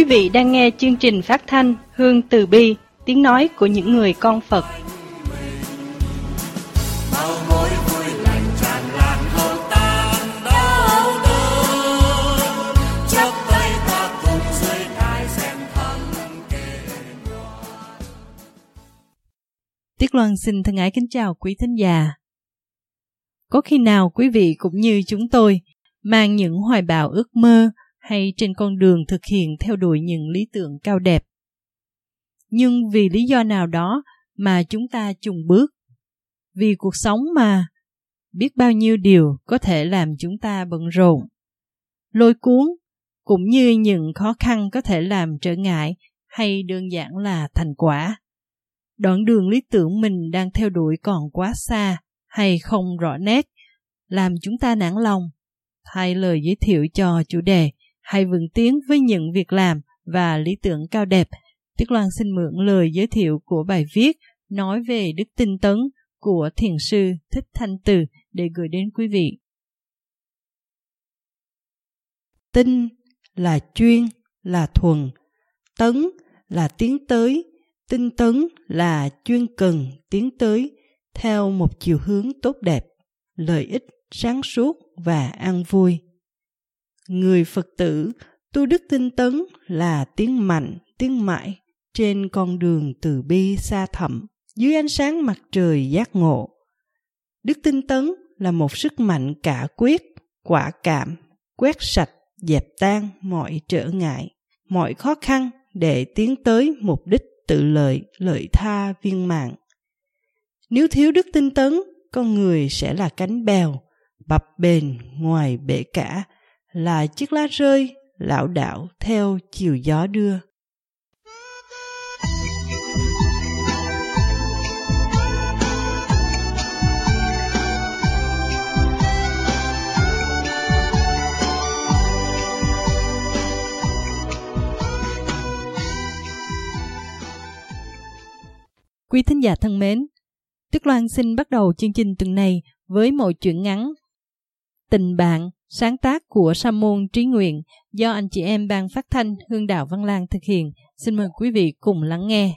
Quý vị đang nghe chương trình phát thanh Hương Từ Bi, tiếng nói của những người con Phật. Tiết Loan xin thân ái kính chào quý thính giả. Có khi nào quý vị cũng như chúng tôi mang những hoài bão ước mơ hay trên con đường thực hiện theo đuổi những lý tưởng cao đẹp, nhưng vì lý do nào đó mà chúng ta chùn bước? Vì cuộc sống mà, biết bao nhiêu điều có thể làm chúng ta bận rộn, lôi cuốn, cũng như những khó khăn có thể làm trở ngại hay đơn giản là thành quả. Đoạn đường lý tưởng mình đang theo đuổi còn quá xa hay không rõ nét, làm chúng ta nản lòng. Thay lời giới thiệu cho chủ đề, hãy vững tiến với những việc làm và lý tưởng cao đẹp, Tiết Loan xin mượn lời giới thiệu của bài viết nói về đức tinh tấn của thiền sư Thích Thanh Từ để gửi đến quý vị. Tinh là chuyên, là thuần. Tấn là tiến tới. Tinh tấn là chuyên cần tiến tới theo một chiều hướng tốt đẹp, lợi ích, sáng suốt và an vui. Người Phật tử tu đức tinh tấn là tiến mạnh, tiến mãi trên con đường từ bi xa thẳm dưới ánh sáng mặt trời giác ngộ. Đức tinh tấn là một sức mạnh cả quyết, quả cảm, quét sạch, dẹp tan mọi trở ngại, mọi khó khăn để tiến tới mục đích tự lợi, lợi tha viên mãn. Nếu thiếu đức tinh tấn, con người sẽ là cánh bèo, bập bềnh ngoài bể cả, là chiếc lá rơi, lảo đảo theo chiều gió đưa. Quý thính giả thân mến, Tiết Loan xin bắt đầu chương trình tuần này với một truyện ngắn Tình bạn, sáng tác của Sa môn Trí Nguyện do anh chị em ban phát thanh Hương Đạo Văn Lang thực hiện. Xin mời quý vị cùng lắng nghe.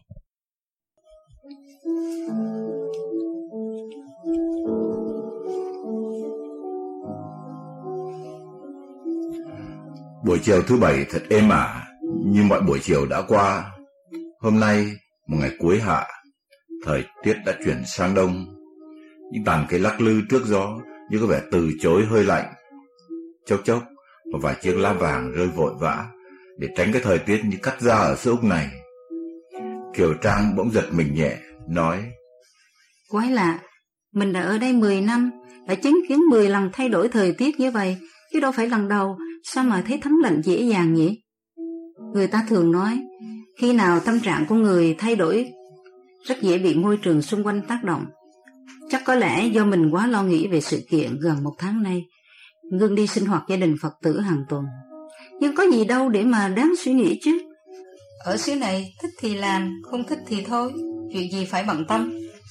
Buổi chiều thứ Bảy thật êm ả, như mọi buổi chiều đã qua. Hôm nay, một ngày cuối hạ, thời tiết đã chuyển sang đông. Những tàn cây lắc lư trước gió như có vẻ từ chối hơi lạnh. Chốc chốc, một vài chiếc lá vàng rơi vội vã để tránh cái thời tiết như cắt da ở xứ Úc này. Kiều Trang bỗng giật mình nhẹ, nói: Quái lạ, mình đã ở đây 10 năm, đã chứng kiến 10 lần thay đổi thời tiết như vậy, chứ đâu phải lần đầu, sao mà thấy thấm lạnh dễ dàng nhỉ? Người ta thường nói, khi nào tâm trạng của người thay đổi, rất dễ bị môi trường xung quanh tác động. Chắc có lẽ do mình quá lo nghĩ về sự kiện gần 1 tháng nay, ngưng đi sinh hoạt gia đình Phật tử hàng tuần. Nhưng có gì đâu để mà đáng suy nghĩ chứ. Ở xứ này thích thì làm, không thích thì thôi, chuyện gì phải bận tâm.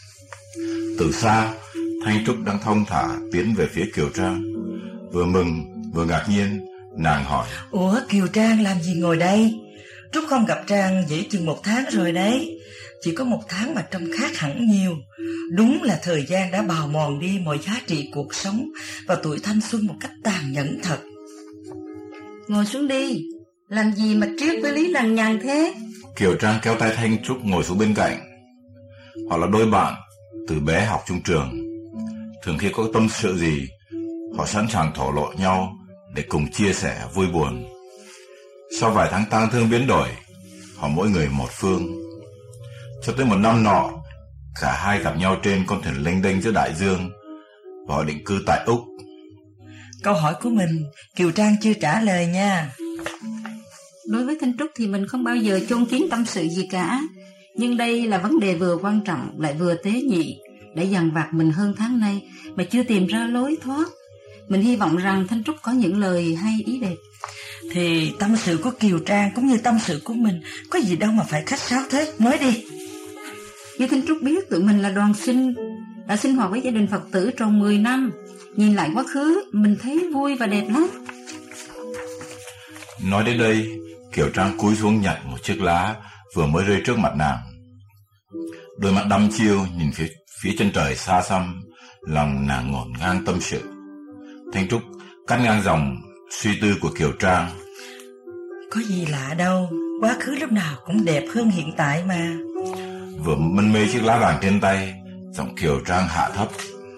Từ xa, Thanh Trúc đang thong thả tiến về phía Kiều Trang. Vừa mừng vừa ngạc nhiên, nàng hỏi: Ủa Kiều Trang làm gì ngồi đây? Trúc không gặp Trang dễ chừng 1 tháng rồi đấy. Chỉ có 1 tháng mà trông khác hẳn nhiều. Đúng là thời gian đã bào mòn đi mọi giá trị cuộc sống và tuổi thanh xuân một cách tàn nhẫn thật. Ngồi xuống đi, làm gì mà triết với lý lằng nhằng thế? Kiều Trang kéo tay Thanh Trúc ngồi xuống bên cạnh. Họ là đôi bạn từ bé học chung trường. Thường khi có tâm sự gì, họ sẵn sàng thổ lộ nhau để cùng chia sẻ vui buồn. Sau vài tháng tang thương biến đổi, họ mỗi người một phương. Cho tới một năm nọ, cả hai gặp nhau trên con thuyền lênh đênh giữa đại dương và họ định cư tại Úc. Câu hỏi của mình Kiều Trang chưa trả lời nha. Đối với Thanh Trúc thì mình không bao giờ chôn kín tâm sự gì cả. Nhưng đây là vấn đề vừa quan trọng lại vừa tế nhị, đã dằn vặt mình hơn tháng nay mà chưa tìm ra lối thoát. Mình hy vọng rằng Thanh Trúc có những lời hay ý đẹp. Thì tâm sự của Kiều Trang cũng như tâm sự của mình, có gì đâu mà phải khách sáo thế, nói đi. Như Thanh Trúc biết tụi mình là đoàn sinh, đã sinh hoạt với gia đình Phật tử trong 10 năm. Nhìn lại quá khứ, mình thấy vui và đẹp lắm. Nói đến đây, Kiều Trang cúi xuống nhặt một chiếc lá vừa mới rơi trước mặt nàng. Đôi mắt đăm chiêu nhìn phía chân trời xa xăm, lòng nàng ngổn ngang tâm sự. Thanh Trúc cắt ngang dòng suy tư của Kiều Trang. Có gì lạ đâu, quá khứ lúc nào cũng đẹp hơn hiện tại mà. Vừa mân mê chiếc lá vàng trên tay, giọng Kiều Trang hạ thấp.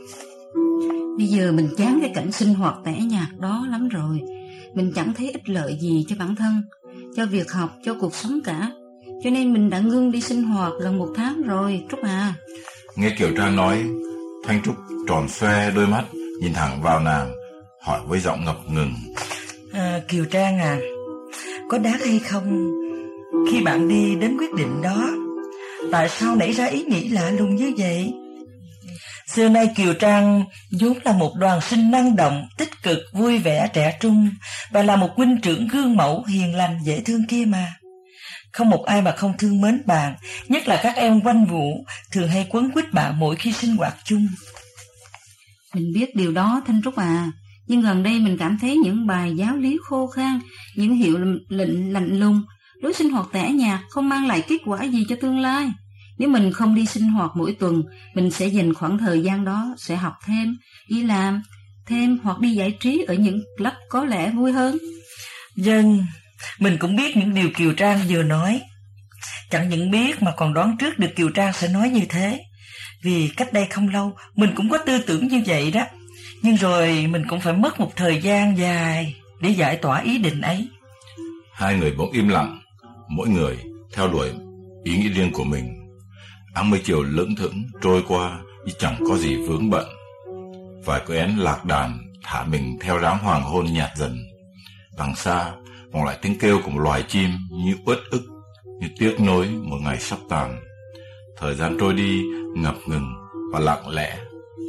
Bây giờ mình chán cái cảnh sinh hoạt tẻ nhạt đó lắm rồi. Mình chẳng thấy ích lợi gì cho bản thân, cho việc học, cho cuộc sống cả. Cho nên mình đã ngưng đi sinh hoạt gần 1 tháng rồi, Trúc à. Nghe Kiều Trang nói, Thanh Trúc tròn xoe đôi mắt, nhìn thẳng vào nàng, hỏi với giọng ngập ngừng. Kiều Trang à, có đáng hay không khi bạn đi đến quyết định đó? Tại sao nảy ra ý nghĩ lạ lùng như vậy? Xưa nay Kiều Trang vốn là một đoàn sinh năng động, tích cực, vui vẻ, trẻ trung, và là một huynh trưởng gương mẫu, hiền lành, dễ thương kia mà. Không một ai mà không thương mến bạn, nhất là các em quanh Vũ thường hay quấn quýt bạn mỗi khi sinh hoạt chung. Mình biết điều đó Thanh Trúc à, nhưng gần đây mình cảm thấy những bài giáo lý khô khan, những hiệu lệnh lạnh lùng, lối sinh hoạt tẻ nhạt không mang lại kết quả gì cho tương lai. Nếu mình không đi sinh hoạt mỗi tuần, mình sẽ dành khoảng thời gian đó sẽ học thêm, đi làm thêm hoặc đi giải trí ở những club có lẽ vui hơn. Dân, mình cũng biết những điều Kiều Trang vừa nói. Chẳng những biết mà còn đoán trước được Kiều Trang sẽ nói như thế. Vì cách đây không lâu mình cũng có tư tưởng như vậy đó. Nhưng rồi mình cũng phải mất một thời gian dài để giải tỏa ý định ấy. Hai người bỗng im lặng, mỗi người theo đuổi ý nghĩ riêng của mình. Áng mây chiều lững thững trôi qua như chẳng có gì vướng bận. Vài cô én lạc đàn thả mình theo dáng hoàng hôn nhạt dần. Đằng xa vọng lại tiếng kêu của một loài chim như uất ức, như tiếc nối một ngày sắp tàn. Thời gian trôi đi ngập ngừng và lặng lẽ.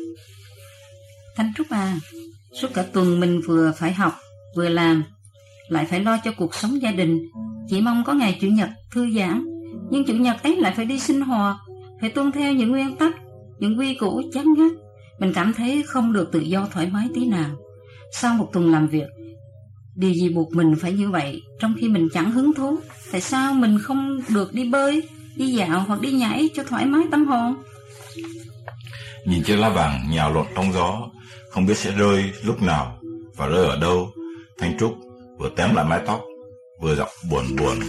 Thanh Trúc à, suốt cả tuần mình vừa phải học, vừa làm, lại phải lo cho cuộc sống gia đình. Chỉ mong có ngày Chủ nhật thư giãn, nhưng Chủ nhật ấy lại phải đi sinh hoạt, phải tuân theo những nguyên tắc, những quy củ chắn ngắt. Mình cảm thấy không được tự do thoải mái tí nào. Sau một tuần làm việc, điều gì buộc mình phải như vậy, trong khi mình chẳng hứng thú? Tại sao mình không được đi bơi, đi dạo hoặc đi nhảy cho thoải mái tâm hồn? Nhìn chiếc lá vàng nhào lộn trong gió, không biết sẽ rơi lúc nào và rơi ở đâu, Thanh Trúc vừa tém lại mái tóc, vừa giọng buồn buồn.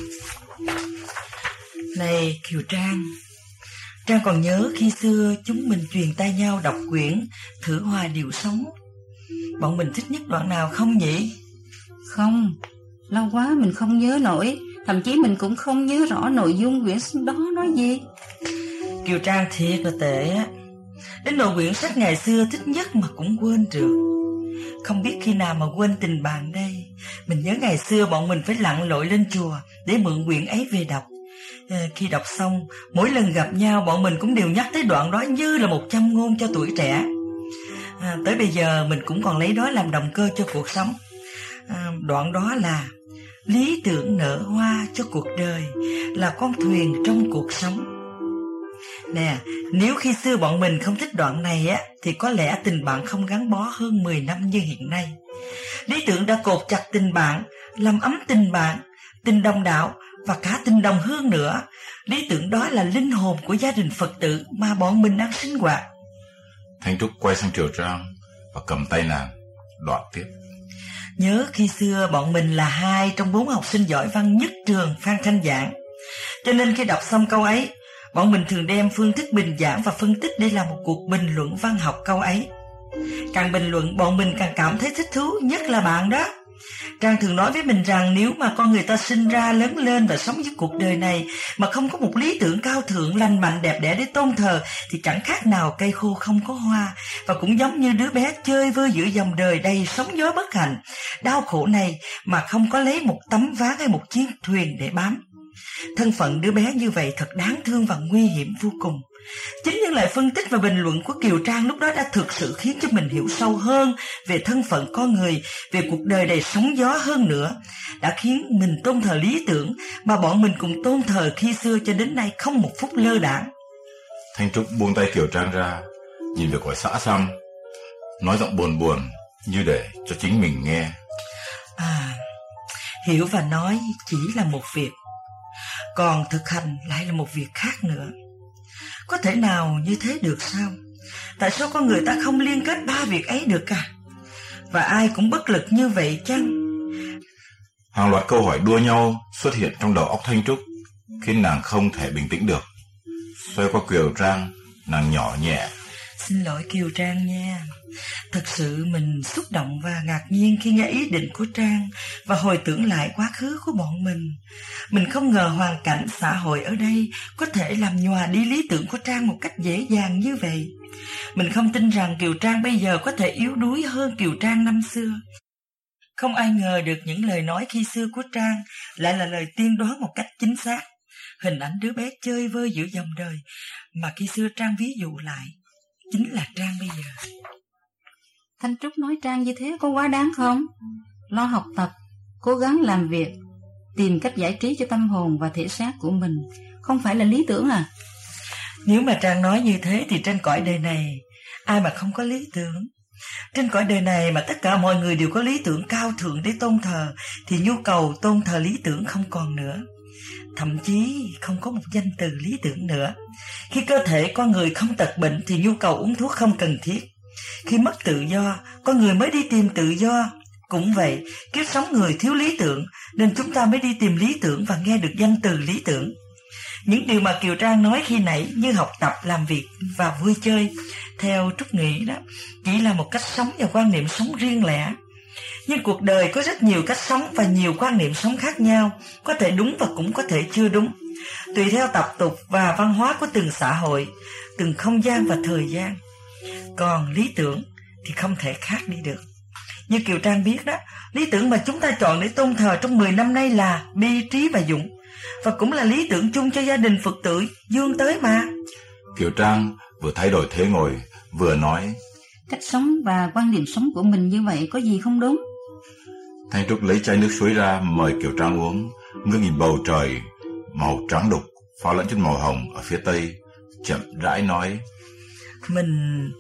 Này Kiều Trang, Trang còn nhớ khi xưa chúng mình truyền tay nhau đọc quyển Thử Hòa Điệu Sống. Bọn mình thích nhất đoạn nào không nhỉ? Không, lâu quá mình không nhớ nổi. Thậm chí mình cũng không nhớ rõ nội dung quyển sách đó nói gì. Kiều Trang thiệt là tệ á. Đến nội quyển sách ngày xưa thích nhất mà cũng quên được. Không biết khi nào mà quên tình bạn đây. Mình nhớ ngày xưa bọn mình phải lặn lội lên chùa để mượn quyển ấy về đọc. Khi đọc xong, mỗi lần gặp nhau bọn mình cũng đều nhắc tới đoạn đó như là một châm ngôn cho tuổi trẻ. Tới bây giờ mình cũng còn lấy đó làm động cơ cho cuộc sống. Đoạn đó là: lý tưởng nở hoa cho cuộc đời, là con thuyền trong cuộc sống. Nè, nếu khi xưa bọn mình không thích đoạn này á, thì có lẽ tình bạn không gắn bó hơn 10 năm như hiện nay. Lý tưởng đã cột chặt tình bạn, làm ấm tình bạn, tình đồng đạo và cả tình đồng hương nữa. Lý tưởng đó là linh hồn của gia đình Phật tử mà bọn mình đang sinh hoạt. Thanh Trúc quay sang Kiều Trang và cầm tay nàng, đoạn tiếp: nhớ khi xưa bọn mình là 2 trong 4 học sinh giỏi văn nhất trường Phan Thanh Giảng. Cho nên khi đọc xong câu ấy, bọn mình thường đem phương thức bình giảng và phân tích để làm một cuộc bình luận văn học câu ấy. Càng bình luận bọn mình càng cảm thấy thích thú, nhất là bạn đó. Trang thường nói với mình rằng nếu mà con người ta sinh ra, lớn lên và sống với cuộc đời này mà không có một lý tưởng cao thượng, lành mạnh, đẹp đẽ để tôn thờ thì chẳng khác nào cây khô không có hoa, và cũng giống như đứa bé chơi vơi giữa dòng đời đầy sóng gió bất hạnh, đau khổ này mà không có lấy một tấm ván hay một chiếc thuyền để bám. Thân phận đứa bé như vậy thật đáng thương và nguy hiểm vô cùng. Chính những lời phân tích và bình luận của Kiều Trang lúc đó đã thực sự khiến cho mình hiểu sâu hơn về thân phận con người, về cuộc đời đầy sóng gió hơn nữa, đã khiến mình tôn thờ lý tưởng mà bọn mình cùng tôn thờ khi xưa cho đến nay không một phút lơ đãng. Thanh Trúc buông tay Kiều Trang ra, nhìn về khỏi xã xăm, nói giọng buồn buồn như để cho chính mình nghe: Hiểu và nói chỉ là một việc, còn thực hành lại là một việc khác nữa. Có thể nào như thế được sao? Tại sao con người ta không liên kết ba việc ấy được cả? Và ai cũng bất lực như vậy chăng? Hàng loạt câu hỏi đua nhau xuất hiện trong đầu óc Thanh Trúc, khiến nàng không thể bình tĩnh được. Xoay qua Kiều Trang, nàng nhỏ nhẹ: Xin lỗi Kiều Trang nha. Thật sự mình xúc động và ngạc nhiên khi nghe ý định của Trang và hồi tưởng lại quá khứ của bọn mình. Mình không ngờ hoàn cảnh xã hội ở đây có thể làm nhòa đi lý tưởng của Trang một cách dễ dàng như vậy. Mình không tin rằng Kiều Trang bây giờ có thể yếu đuối hơn Kiều Trang năm xưa. Không ai ngờ được những lời nói khi xưa của Trang lại là lời tiên đoán một cách chính xác. Hình ảnh đứa bé chơi vơi giữa dòng đời mà khi xưa Trang ví dụ lại chính là Trang bây giờ. Thanh Trúc nói Trang như thế có quá đáng không? Lo học tập, cố gắng làm việc, tìm cách giải trí cho tâm hồn và thể xác của mình, không phải là lý tưởng à? Nếu mà Trang nói như thế thì trên cõi đời này ai mà không có lý tưởng? Trên cõi đời này mà tất cả mọi người đều có lý tưởng cao thượng để tôn thờ, thì nhu cầu tôn thờ lý tưởng không còn nữa. Thậm chí không có một danh từ lý tưởng nữa. Khi cơ thể con người không tật bệnh thì nhu cầu uống thuốc không cần thiết. Khi mất tự do, con người mới đi tìm tự do. Cũng vậy, kiếp sống người thiếu lý tưởng nên chúng ta mới đi tìm lý tưởng và nghe được danh từ lý tưởng. Những điều mà Kiều Trang nói khi nãy như học tập, làm việc và vui chơi, theo Trúc nghĩ đó, chỉ là một cách sống và quan niệm sống riêng lẻ. Nhưng cuộc đời có rất nhiều cách sống và nhiều quan niệm sống khác nhau, có thể đúng và cũng có thể chưa đúng, tùy theo tập tục và văn hóa của từng xã hội, từng không gian và thời gian. Còn lý tưởng thì không thể khác đi được. Như Kiều Trang biết đó, lý tưởng mà chúng ta chọn để tôn thờ trong 10 năm nay là bi, trí và dũng, và cũng là lý tưởng chung cho gia đình Phật tử dương tới mà. Kiều Trang vừa thay đổi thế ngồi, vừa nói: Cách sống và quan điểm sống của mình như vậy có gì không đúng? Thanh Trúc lấy chai nước suối ra mời Kiều Trang uống, ngước nhìn bầu trời màu trắng đục pha lẫn chút màu hồng ở phía tây, chậm rãi nói: Mình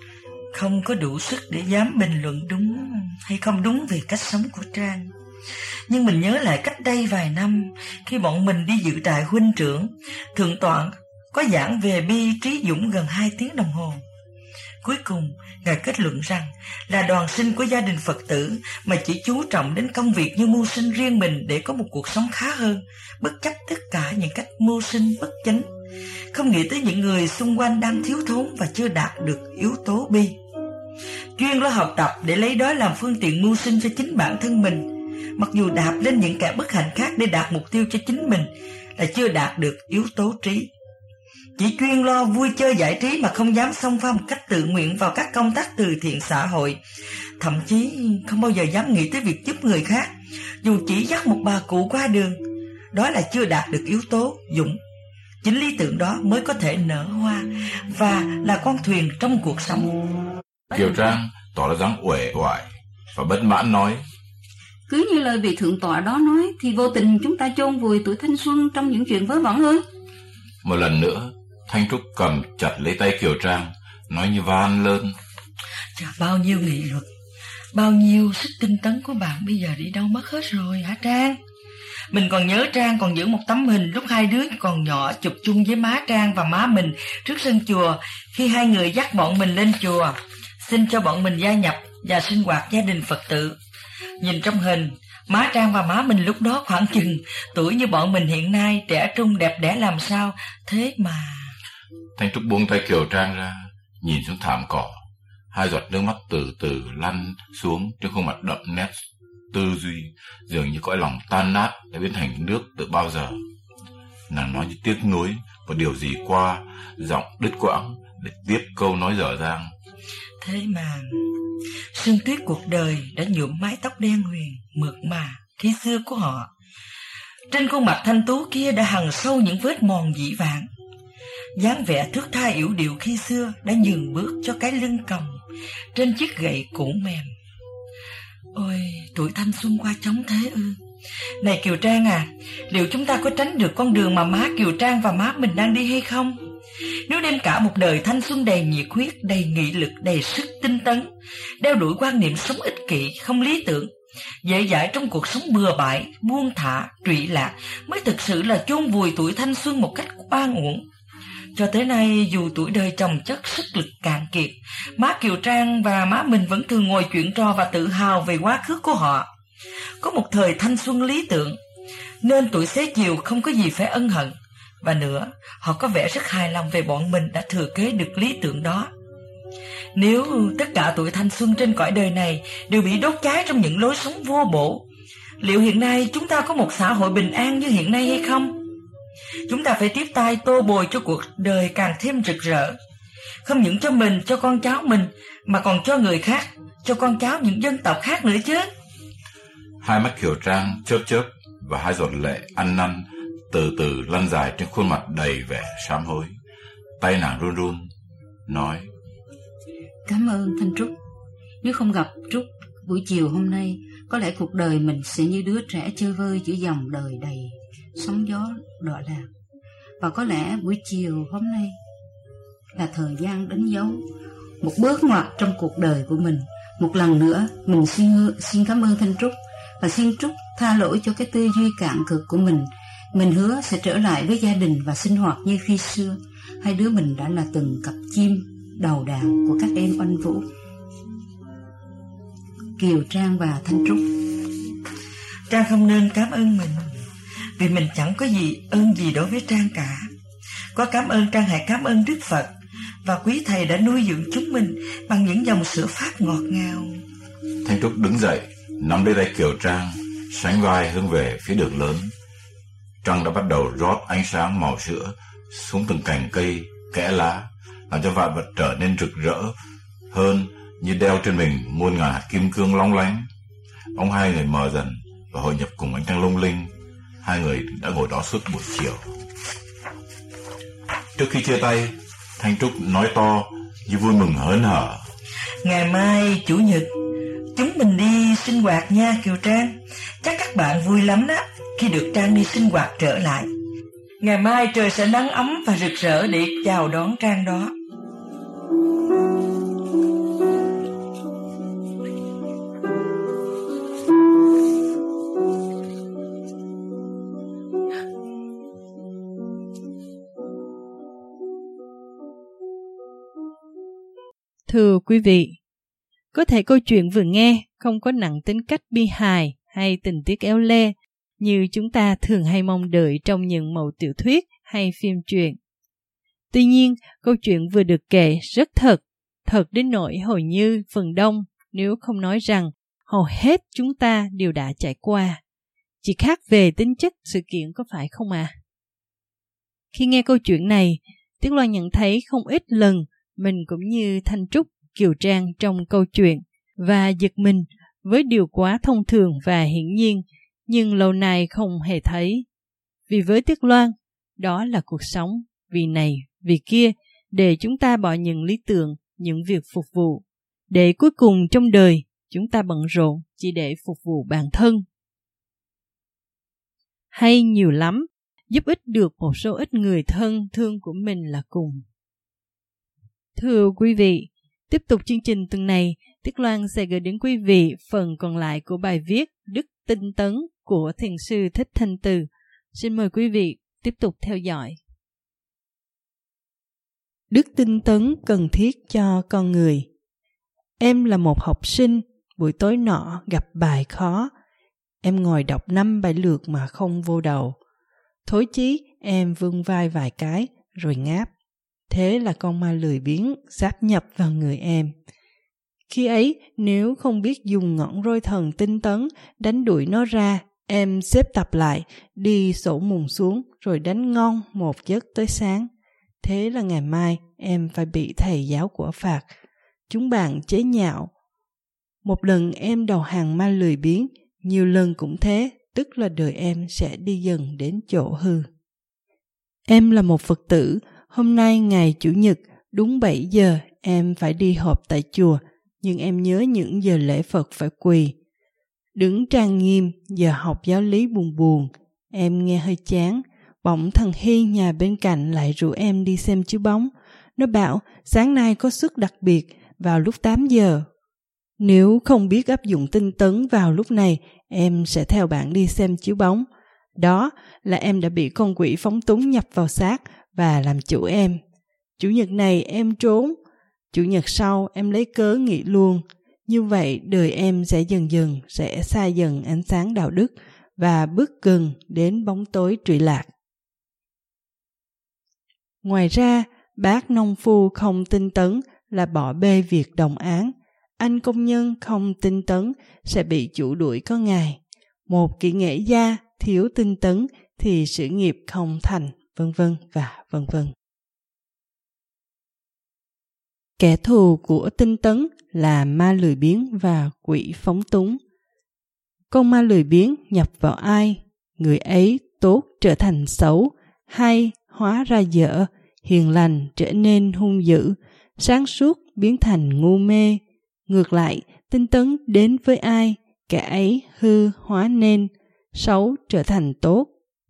không có đủ sức để dám bình luận đúng hay không đúng về cách sống của Trang. Nhưng mình nhớ lại cách đây vài năm, khi bọn mình đi dự trại huynh trưởng, thượng tọa có giảng về bi, trí, dũng gần 2 tiếng đồng hồ. Cuối cùng, Ngài kết luận rằng là đoàn sinh của gia đình Phật tử mà chỉ chú trọng đến công việc như mưu sinh riêng mình để có một cuộc sống khá hơn, bất chấp tất cả những cách mưu sinh bất chánh, không nghĩ tới những người xung quanh đang thiếu thốn và chưa đạt được yếu tố bi. Chuyên lo học tập để lấy đó làm phương tiện mưu sinh cho chính bản thân mình, mặc dù đạp lên những kẻ bất hạnh khác để đạt mục tiêu cho chính mình, là chưa đạt được yếu tố trí. Chỉ chuyên lo vui chơi giải trí mà không dám xông pha một cách tự nguyện vào các công tác từ thiện xã hội, thậm chí không bao giờ dám nghĩ tới việc giúp người khác, dù chỉ dắt một bà cụ qua đường, đó là chưa đạt được yếu tố dũng. Chính lý tưởng đó mới có thể nở hoa và là con thuyền trong cuộc sống. Kiều Trang tỏ ra dáng uể oải và bất mãn nói: Cứ như lời vị thượng tọa đó nói thì vô tình chúng ta chôn vùi tuổi thanh xuân trong những chuyện vớ vẩn ư? Một lần nữa, Thanh Trúc cầm chặt lấy tay Kiều Trang, nói như van lơn: Chà, bao nhiêu nghị lực, bao nhiêu sức tinh tấn của bạn bây giờ đi đâu mất hết rồi hả Trang? Mình còn nhớ Trang còn giữ một tấm hình lúc hai đứa còn nhỏ chụp chung với má Trang và má mình trước sân chùa, khi hai người dắt bọn mình lên chùa xin cho bọn mình gia nhập và sinh hoạt gia đình Phật tử. Nhìn trong hình, má Trang và má mình lúc đó khoảng chừng tuổi như bọn mình hiện nay, trẻ trung đẹp đẽ làm sao thế mà. Thanh Trúc buông tay Kiều Trang ra, nhìn xuống thảm cỏ, hai giọt nước mắt từ từ lăn xuống trên khuôn mặt đậm nét tư duy, dường như cõi lòng tan nát đã biến thành nước từ bao giờ. Nàng nói như tiếc nuối một điều gì qua, giọng đứt quãng để tiếp câu nói dở dang: Thế mà sương tuyết cuộc đời đã nhuộm mái tóc đen huyền mượt mà khi xưa của họ. Trên khuôn mặt thanh tú kia đã hằn sâu những vết mòn dĩ vãng. dáng vẻ thước tha yểu điệu khi xưa đã nhường bước cho cái lưng còng trên chiếc gậy cũ mềm. Ôi, tuổi thanh xuân qua chóng thế ư? Này Kiều Trang à, liệu chúng ta có tránh được con đường mà má Kiều Trang và má mình đang đi hay không? Nếu đem cả một đời thanh xuân đầy nhiệt huyết, đầy nghị lực, đầy sức tinh tấn, đeo đuổi quan niệm sống ích kỷ, không lý tưởng, dễ dãi trong cuộc sống bừa bãi, buông thả, trụy lạc mới thực sự là chôn vùi tuổi thanh xuân một cách oan uổng. Cho tới nay, dù tuổi đời chồng chất, sức lực cạn kiệt, má Kiều Trang và má mình vẫn thường ngồi chuyện trò và tự hào về quá khứ của họ. Có một thời thanh xuân lý tưởng, nên tuổi xế chiều không có gì phải ân hận. Và nữa, họ có vẻ rất hài lòng về bọn mình đã thừa kế được lý tưởng đó. Nếu tất cả tuổi thanh xuân trên cõi đời này đều bị đốt cháy trong những lối sống vô bổ, liệu hiện nay chúng ta có một xã hội bình an như hiện nay hay không? Chúng ta phải tiếp tay tô bồi cho cuộc đời càng thêm rực rỡ, không những cho mình, cho con cháu mình, mà còn cho người khác, cho con cháu những dân tộc khác nữa chứ. Hai mắt Kiều Trang chớp chớp và hai giọt lệ ăn năn từ từ lăn dài trên khuôn mặt đầy vẻ sám hối. Tay nàng run run, nói: Cảm ơn Thanh Trúc. Nếu không gặp Trúc buổi chiều hôm nay, có lẽ cuộc đời mình sẽ như đứa trẻ chơi vơi giữa dòng đời đầy sóng gió đọa lạc. Và có lẽ buổi chiều hôm nay là thời gian đánh dấu một bước ngoặt trong cuộc đời của mình. Một lần nữa, mình xin cảm ơn Thanh Trúc và xin Trúc tha lỗi cho cái tư duy cạn cực của mình. Mình hứa sẽ trở lại với gia đình và sinh hoạt như khi xưa. Hai đứa mình đã là từng cặp chim đầu đàn của các em oanh vũ, Kiều Trang và Thanh Trúc. Trang không nên cảm ơn mình, vì mình chẳng có gì ơn gì đối với Trang cả. Có cảm ơn, Trang hãy cảm ơn Đức Phật và quý thầy đã nuôi dưỡng chúng mình bằng những dòng sữa phát ngọt ngào. Thanh Trúc đứng dậy, nắm lấy tay Kiều Trang, sánh vai hướng về phía đường lớn. Trăng đã bắt đầu rót ánh sáng màu sữa xuống từng cành cây, kẽ lá, làm cho vạn vật trở nên rực rỡ hơn, như đeo trên mình muôn ngàn hạt kim cương long lánh. Bóng hai người mờ dần và hội nhập cùng ánh trăng lung linh. Hai người đã ngồi đó suốt buổi chiều. Trước khi chia tay, Thanh Trúc nói to như vui mừng hớn hở: Ngày mai Chủ nhật chúng mình đi sinh hoạt nha Kiều Trang. Chắc các bạn vui lắm đó khi được Trang đi sinh hoạt trở lại. Ngày mai trời sẽ nắng ấm và rực rỡ để chào đón Trang đó. Thưa quý vị, có thể câu chuyện vừa nghe không có nặng tính cách bi hài hay tình tiết éo le như chúng ta thường hay mong đợi trong những mẩu tiểu thuyết hay phim truyện. Tuy nhiên, câu chuyện vừa được kể rất thật đến nỗi hầu như phần đông, nếu không nói rằng hầu hết chúng ta đều đã trải qua. Chỉ khác về tính chất sự kiện, có phải không ạ? Khi nghe câu chuyện này, Tuyết Loan nhận thấy không ít lần mình cũng như Thanh Trúc, Kiều Trang trong câu chuyện và giật mình với điều quá thông thường và hiển nhiên, nhưng lâu nay không hề thấy. Vì với Tuyết Loan, đó là cuộc sống, vì này, vì kia, để chúng ta bỏ những lý tưởng, những việc phục vụ, để cuối cùng trong đời chúng ta bận rộn chỉ để phục vụ bản thân. Hay nhiều lắm, giúp ích được một số ít người thân thương của mình là cùng. Thưa quý vị, tiếp tục chương trình tuần này, Tuyết Loan sẽ gửi đến quý vị phần còn lại của bài viết Đức Tinh Tấn của Thiền sư Thích Thanh Từ. Xin mời quý vị tiếp tục theo dõi. Đức tinh tấn cần thiết cho con người. Em là một học sinh, buổi tối nọ gặp bài khó. Em ngồi đọc 5-7 lượt mà không vô đầu. Thối chí em vươn vai vài cái rồi ngáp. Thế là con ma lười biếng sáp nhập vào người em. Khi ấy, nếu không biết dùng ngọn roi thần tinh tấn đánh đuổi nó ra, em xếp tập lại, đi sổ mùng xuống rồi đánh ngon một giấc tới sáng. Thế là ngày mai em phải bị thầy giáo của phạt. Chúng bạn chế nhạo. Một lần em đầu hàng ma lười biếng, nhiều lần cũng thế, tức là đời em sẽ đi dần đến chỗ hư. Em là một Phật tử, hôm nay ngày Chủ nhật, đúng 7 giờ em phải đi họp tại chùa, nhưng em nhớ những giờ lễ Phật phải quỳ. Đứng trang nghiêm, giờ học giáo lý buồn buồn, em nghe hơi chán. Bỗng thằng Hy nhà bên cạnh lại rủ em đi xem chiếu bóng. Nó bảo sáng nay có suất đặc biệt vào lúc 8 giờ. Nếu không biết áp dụng tinh tấn vào lúc này, em sẽ theo bạn đi xem chiếu bóng. Đó là em đã bị con quỷ phóng túng nhập vào xác và làm chủ em. Chủ nhật này em trốn, chủ nhật sau em lấy cớ nghỉ luôn. Như vậy đời em sẽ dần dần sẽ xa dần ánh sáng đạo đức và bước gần đến bóng tối trụy lạc. Ngoài ra, bác nông phu không tinh tấn là bỏ bê việc đồng áng. Anh công nhân không tinh tấn sẽ bị chủ đuổi có ngày. Một kỹ nghệ gia thiếu tinh tấn thì sự nghiệp không thành, vân vân và vân vân. Kẻ thù của tinh tấn là ma lười biếng và quỷ phóng túng. Con ma lười biếng nhập vào ai, người ấy tốt trở thành xấu, hay hóa ra dở, hiền lành trở nên hung dữ, sáng suốt biến thành ngu mê. Ngược lại, tinh tấn đến với ai, kẻ ấy hư hóa nên, xấu trở thành tốt.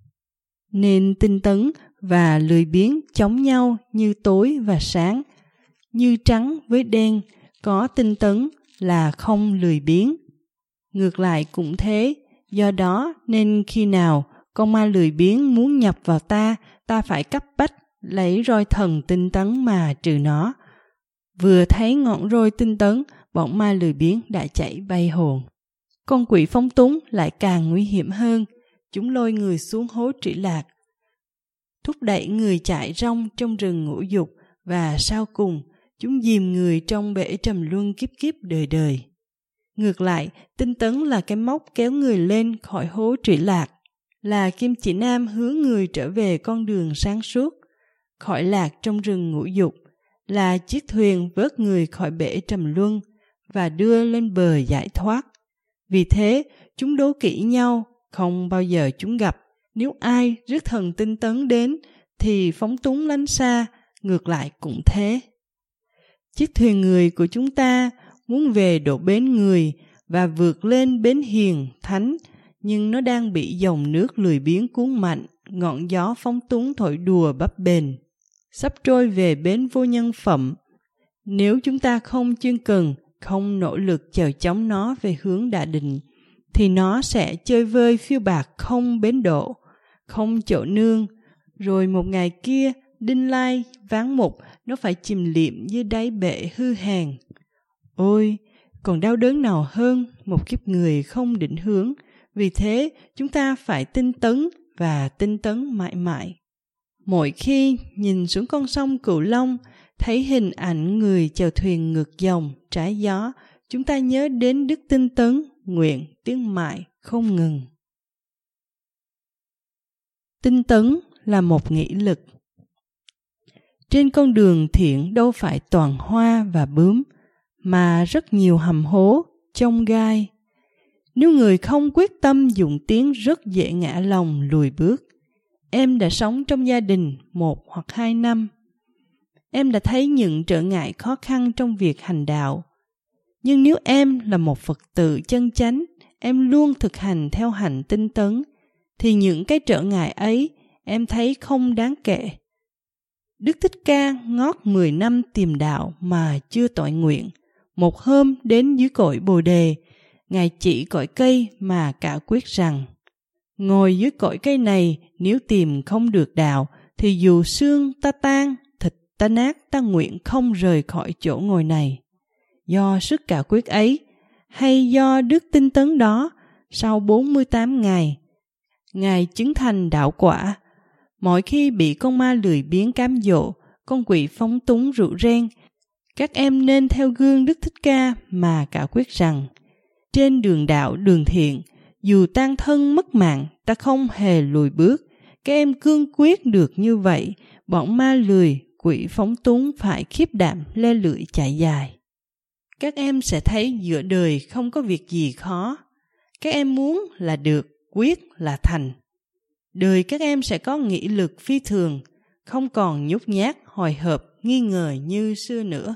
Nên tinh tấn và lười biếng chống nhau như tối và sáng, như trắng với đen, có tinh tấn là không lười biếng. Ngược lại cũng thế, do đó nên khi nào con ma lười biếng muốn nhập vào ta phải cấp bách lấy roi thần tinh tấn mà trừ nó. Vừa thấy ngọn roi tinh tấn, bọn ma lười biếng đã chạy bay hồn. Con quỷ phóng túng lại càng nguy hiểm hơn, chúng lôi người xuống hố trĩ lạc, thúc đẩy người chạy rong trong rừng ngũ dục, và sau cùng chúng dìm người trong bể trầm luân kiếp kiếp đời đời. Ngược lại, tinh tấn là cái móc kéo người lên khỏi hố trĩ lạc, là kim chỉ nam hướng người trở về con đường sáng suốt, khỏi lạc trong rừng ngũ dục, là chiếc thuyền vớt người khỏi bể trầm luân và đưa lên bờ giải thoát. Vì thế, chúng đố kỵ nhau, không bao giờ chúng gặp. Nếu ai rước thần tinh tấn đến, thì phóng túng lánh xa, ngược lại cũng thế. Chiếc thuyền người của chúng ta muốn về độ bến người và vượt lên bến hiền, thánh, nhưng nó đang bị dòng nước lười biếng cuốn mạnh, ngọn gió phóng túng thổi đùa bấp bềnh, sắp trôi về bến vô nhân phẩm. Nếu chúng ta không chuyên cần, không nỗ lực chèo chống nó về hướng đã định, thì nó sẽ chơi vơi phiêu bạc không bến độ, không chỗ nương. Rồi một ngày kia, đinh lai, ván mục, nó phải chìm liệm dưới đáy bể hư hèn. Ôi, còn đau đớn nào hơn một kiếp người không định hướng. Vì thế, chúng ta phải tinh tấn và tinh tấn mãi mãi. Mỗi khi nhìn xuống con sông Cửu Long, thấy hình ảnh người chèo thuyền ngược dòng, trái gió, chúng ta nhớ đến đức tinh tấn, nguyện tiến mãi không ngừng. Tinh tấn là một nghị lực. Trên con đường thiện đâu phải toàn hoa và bướm, mà rất nhiều hầm hố, chông gai. Nếu người không quyết tâm dụng tiếng rất dễ ngã lòng lùi bước. Em đã sống trong gia đình 1 hoặc 2 năm. Em đã thấy những trở ngại khó khăn trong việc hành đạo. Nhưng nếu em là một Phật tử chân chánh, em luôn thực hành theo hành tinh tấn, thì những cái trở ngại ấy em thấy không đáng kể. Đức Thích Ca ngót 10 năm tìm đạo mà chưa tội nguyện. Một hôm đến dưới cội Bồ Đề, Ngài chỉ cội cây mà cả quyết rằng: ngồi dưới cội cây này, nếu tìm không được đạo, thì dù xương ta tan, thịt ta nát, ta nguyện không rời khỏi chỗ ngồi này. Do sức cả quyết ấy, hay do đức tinh tấn đó, sau 48 ngày, Ngài chứng thành đạo quả. Mỗi khi bị con ma lười biếng cám dỗ, con quỷ phóng túng rượu ren, các em nên theo gương Đức Thích Ca mà cả quyết rằng: trên đường đạo đường thiện, dù tan thân mất mạng, ta không hề lùi bước. Các em cương quyết được như vậy, bọn ma lười, quỷ phóng túng phải khiếp đảm le lưỡi chạy dài. Các em sẽ thấy giữa đời không có việc gì khó. Các em muốn là được, quyết là thành. Đời các em sẽ có nghị lực phi thường, không còn nhút nhát, hồi hộp, nghi ngờ như xưa nữa.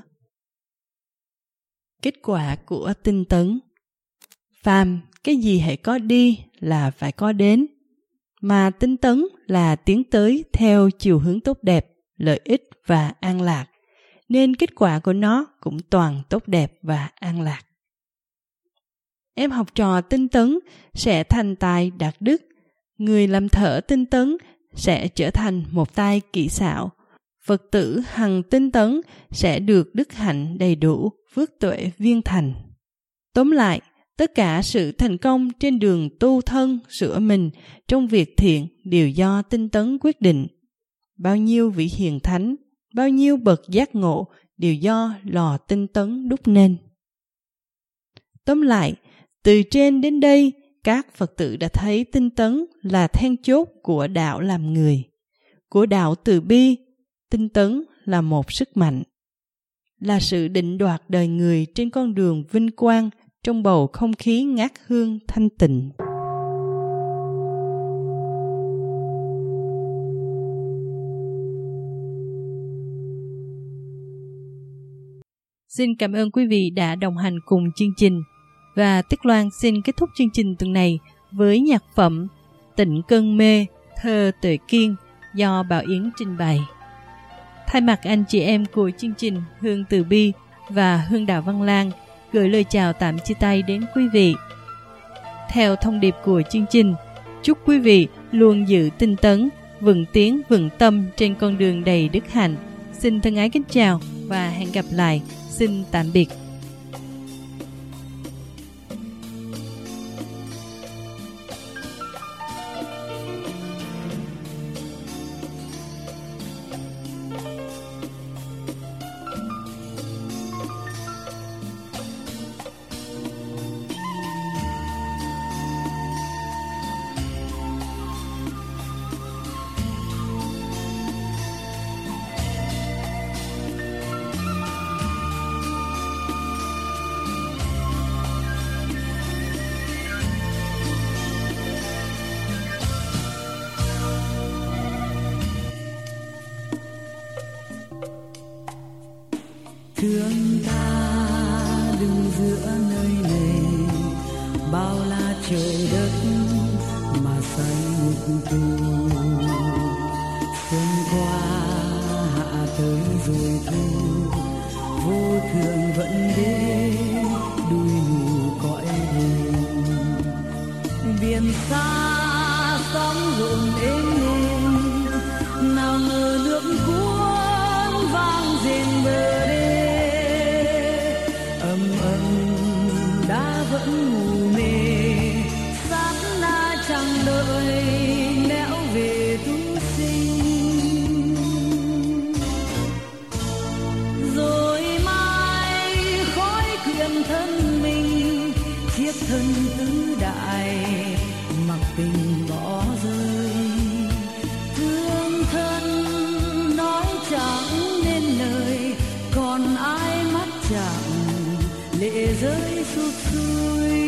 Kết quả của tinh tấn: phàm cái gì hãy có đi là phải có đến, mà tinh tấn là tiến tới theo chiều hướng tốt đẹp, lợi ích và an lạc, nên kết quả của nó cũng toàn tốt đẹp và an lạc. Em học trò tinh tấn sẽ thành tài đạt đức. Người làm thợ tinh tấn sẽ trở thành một tay kỹ xảo. Phật tử hằng tinh tấn sẽ được đức hạnh đầy đủ, phước tuệ viên thành. Tóm lại, tất cả sự thành công trên đường tu thân sửa mình trong việc thiện đều do tinh tấn quyết định. Bao nhiêu vị hiền thánh, bao nhiêu bậc giác ngộ đều do lò tinh tấn đúc nên. Tóm lại, từ trên đến đây, các Phật tử đã thấy tinh tấn là then chốt của đạo làm người. Của đạo từ bi, tinh tấn là một sức mạnh, là sự định đoạt đời người trên con đường vinh quang trong bầu không khí ngát hương thanh tịnh. Xin cảm ơn quý vị đã đồng hành cùng chương trình. Và Tuyết Loan xin kết thúc chương trình tuần này với nhạc phẩm Tịnh Cơn Mê, thơ Tuệ Kiên do Bảo Yến trình bày. Thay mặt anh chị em của chương trình Hương Từ Bi và Hương Đạo Văn Lang gửi lời chào tạm chia tay đến quý vị. Theo thông điệp của chương trình, chúc quý vị luôn giữ tinh tấn, vững tiến vững tâm trên con đường đầy đức hạnh. Xin thân ái kính chào và hẹn gặp lại. Xin tạm biệt. Thương ta đứng giữa nơi này, bao la trời đất mà xanh ngục tù. Xuân qua hạ tới rồi thu, vô thường vẫn đến đuôi mù cõi đêm. Biển xa sóng rộn êm đềm, nào ngờ nước cuốn vang rền bờ đê. Đã vẫn ngủ mê, sát na chẳng đợi nẻo về tu sinh. Rồi mai khói quyện thân mình, chiếc thân tứ đại mặc tình bỏ rơi. Thương thân nói chẳng nên lời, còn ai mắt chẳng lệ rơi sụt sùi.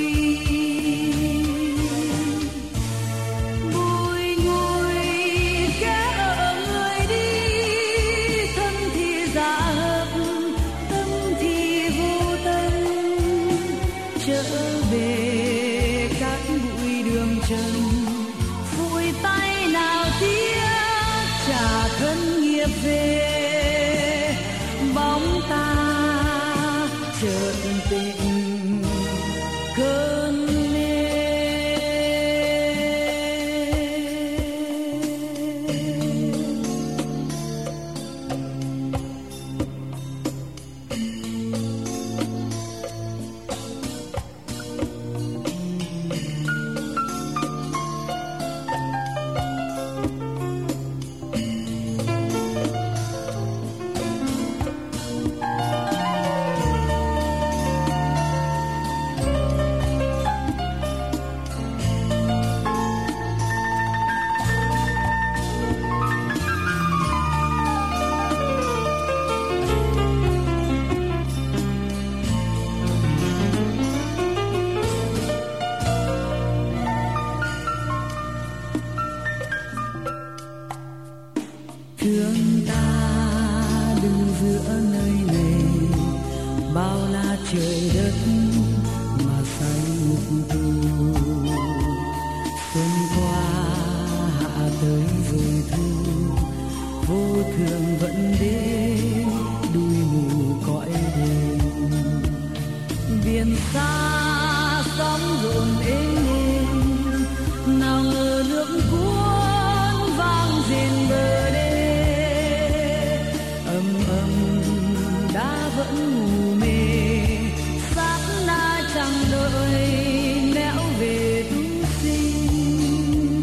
Bùi ngùi kẻ ở người đi, thân thì giả hợp, tâm thì vô tâm. Trở về các bụi đường trần, phủi tay nào tiếc trả thân nghiệp về. Bóng ta chợt tình cơn mê. Thương ta đứng giữa nơi này, bao la trời đất mà xanh ngục tù. Xuân qua hạ tới rồi thu, vô thường vẫn đến đuôi mù cõi đêm. Biển xa sóng ngủ mê, sát na chẳng đợi nẻo về tu sinh.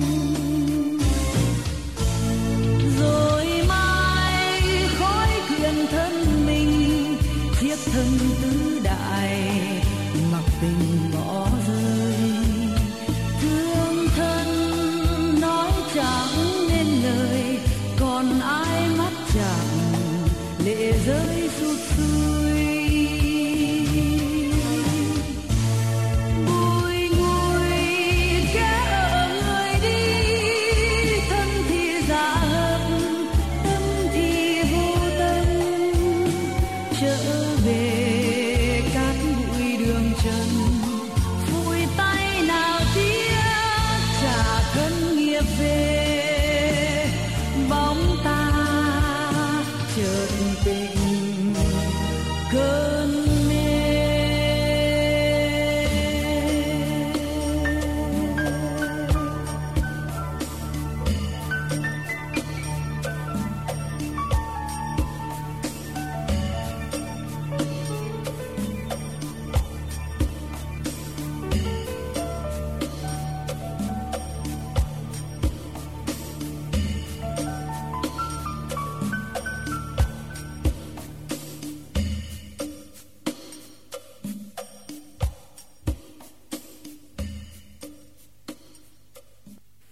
Rồi mai khói quyện thân mình, chiếc thân tứ đại mặc tình bỏ rơi. Thương thân nói chẳng nên lời, còn ai mắt chẳng lệ rơi sụt sùi. Bùi ngùi kẻ ở người đi, thân thì giả hợp, tâm thì vô tâm. Trở về cát bụi đường trần, phủi tay nào tiếc trả thân nghiệp về. Bóng ta chợt tình cơn